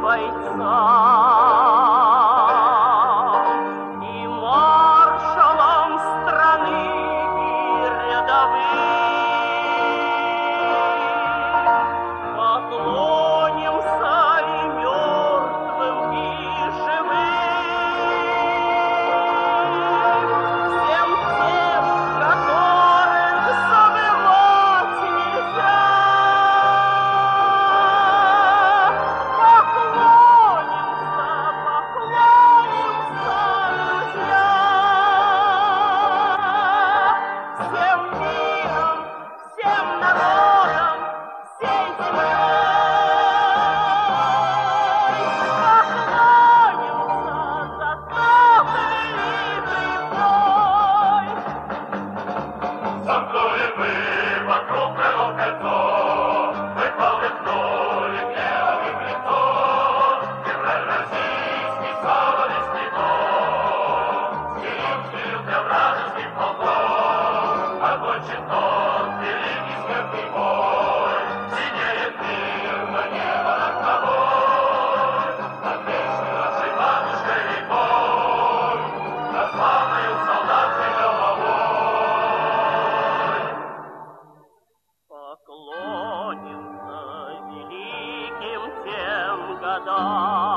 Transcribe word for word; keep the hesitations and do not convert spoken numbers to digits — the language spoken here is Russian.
бойцам и маршалам страны передовых. Поклонимся и мертвым, и живым, всем тем, которых забывать нельзя. Поклонимся, поклонимся, друзья, всем миром, всем народам, всей землей. Поклонимся за тот великий бой. Замкнули вы вокруг врагов кольцо, вы полыхнули гневом и лицом, Кремль российский совестный дом, Стелил для вражеских полков, окончен тот великий смертный бой. Синеет мирно небо над тобой, над вечной нашей матушкой рекой, над славною солдатской головой. Поклонимся великим тем годам,